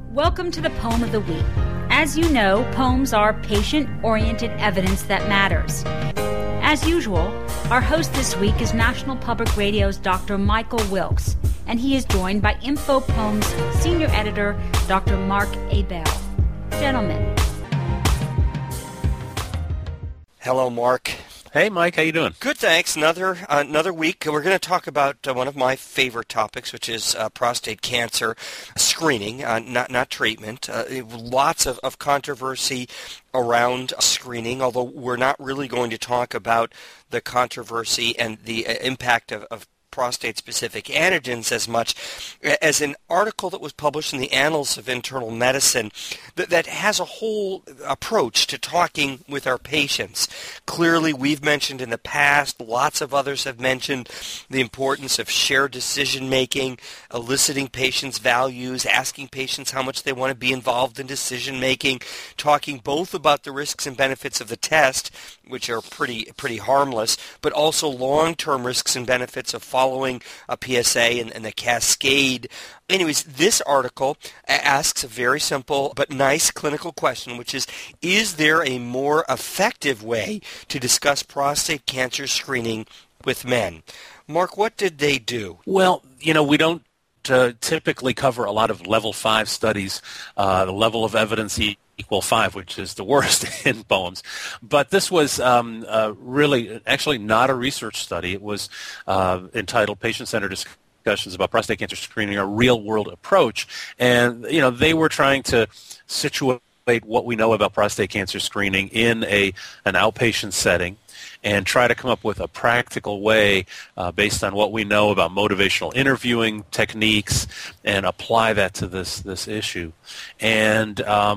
Welcome to the Poem of the Week. As you know, poems are patient-oriented evidence that matters. As usual, our host this week is National Public Radio's Dr. Michael Wilkes, and he is joined by Info Poems Senior Editor, Dr. Mark Abell. Gentlemen. Hello, Mark. Hey, Mike. How you doing? Good, thanks. Another week. We're going to talk about one of my favorite topics, which is prostate cancer screening, not treatment. Lots of controversy around screening, although we're not really going to talk about the controversy and the impact of prostate-specific antigens as much as an article that was published in the Annals of Internal Medicine that has a whole approach to talking with our patients. Clearly, we've mentioned in the past, lots of others have mentioned the importance of shared decision-making, eliciting patients' values, asking patients how much they want to be involved in decision-making, talking both about the risks and benefits of the test, which are pretty harmless, but also long-term risks and benefits of following a PSA and the cascade. Anyways, this article asks a very simple but nice clinical question, which is there a more effective way to discuss prostate cancer screening with men? Mark, what did they do? Well, we don't typically cover a lot of level 5 studies, the level of evidence equal 5, which is the worst in poems. But this was really actually not a research study. It was entitled Patient-Centered Discussions about Prostate Cancer Screening, a Real-World Approach. And, they were trying to situate what we know about prostate cancer screening in an outpatient setting and try to come up with a practical way based on what we know about motivational interviewing techniques and apply that to this issue. And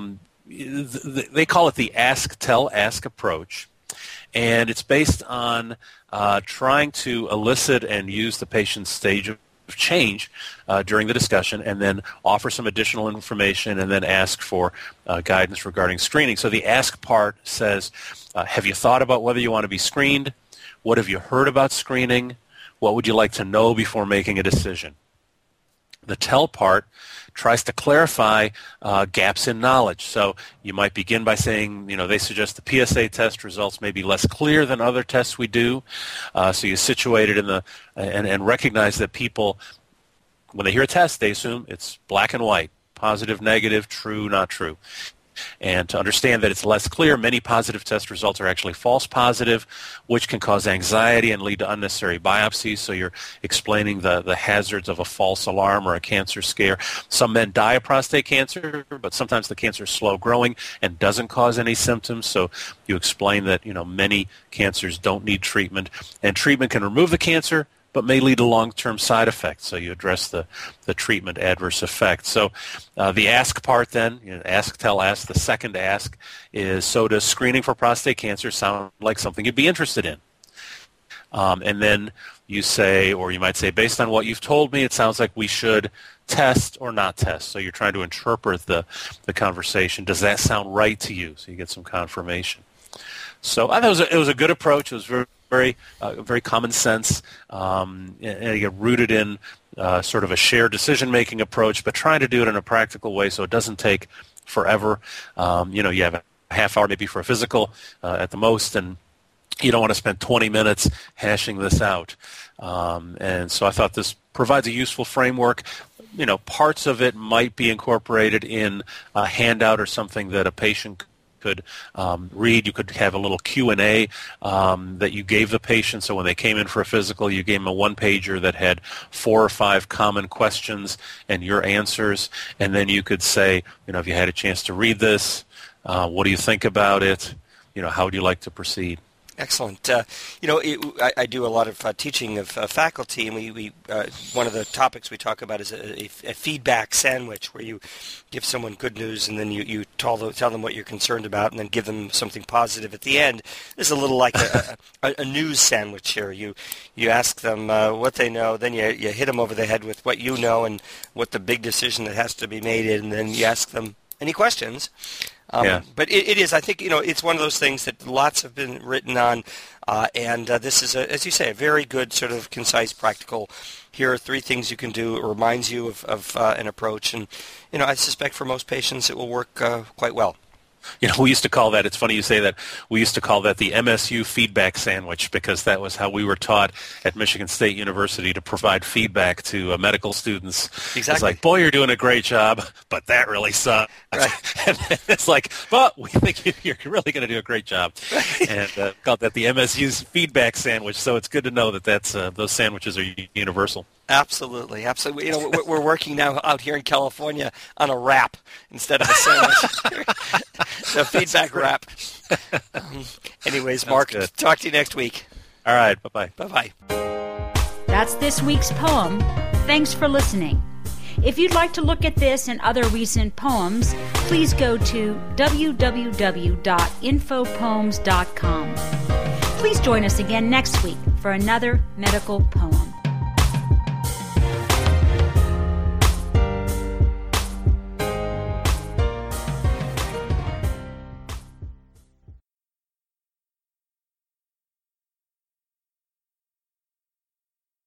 they call it the Ask, Tell, Ask approach, and it's based on trying to elicit and use the patient's stage of change during the discussion, and then offer some additional information, and then ask for guidance regarding screening. So the Ask part says, have you thought about whether you want to be screened? What have you heard about screening? What would you like to know before making a decision? The Tell part tries to clarify gaps in knowledge. So you might begin by saying, they suggest the PSA test results may be less clear than other tests we do. So you situate it in and recognize that people, when they hear a test, they assume it's black and white, positive, negative, true, not true. And to understand that it's less clear, many positive test results are actually false positive, which can cause anxiety and lead to unnecessary biopsies. So you're explaining the hazards of a false alarm or a cancer scare. Some men die of prostate cancer, but sometimes the cancer is slow growing and doesn't cause any symptoms. So you explain that, many cancers don't need treatment, and treatment can remove the cancer, but may lead to long-term side effects. So you address the treatment adverse effects. So the Ask part then, Ask, Tell, Ask, the second Ask is, so does screening for prostate cancer sound like something you'd be interested in? And then you say, or you might say, based on what you've told me, it sounds like we should test or not test. So you're trying to interpret the conversation. Does that sound right to you? So you get some confirmation. So I thought it was a good approach. It was very common sense, and again, rooted in sort of a shared decision-making approach, but trying to do it in a practical way so it doesn't take forever. You have a half hour maybe for a physical at the most, and you don't want to spend 20 minutes hashing this out. And so I thought this provides a useful framework. Parts of it might be incorporated in a handout or something that a patient could read. You could have a little Q&A that you gave the patient. So when they came in for a physical, you gave them a one-pager that had 4 or 5 common questions and your answers. And then you could say, if you had a chance to read this, what do you think about it? How would you like to proceed? Excellent. I do a lot of teaching of faculty, and we one of the topics we talk about is a feedback sandwich, where you give someone good news and then you tell them what you're concerned about, and then give them something positive at the end. This is a little like a news sandwich here. You ask them what they know, then you hit them over the head with what you know and what the big decision that has to be made is, and then you ask them any questions. But it is, I think, it's one of those things that lots have been written on, and this is, as you say, a very good sort of concise, practical here are 3 things you can do. It reminds you of an approach. And, I suspect for most patients it will work quite well. We used to call that, it's funny you say that, we used to call that the MSU feedback sandwich, because that was how we were taught at Michigan State University to provide feedback to medical students. Exactly. It's like, boy, you're doing a great job, but that really sucks. Right. And it's like, but we think you're really going to do a great job. Right. And called that the MSU's feedback sandwich. So it's good to know that those sandwiches are universal. Absolutely. We're working now out here in California on a wrap instead of a sandwich. The feedback wrap. Anyways, Mark, talk to you next week. All right. Bye-bye. Bye-bye. That's this week's poem. Thanks for listening. If you'd like to look at this and other recent poems, please go to www.infopoems.com. Please join us again next week for another medical poem.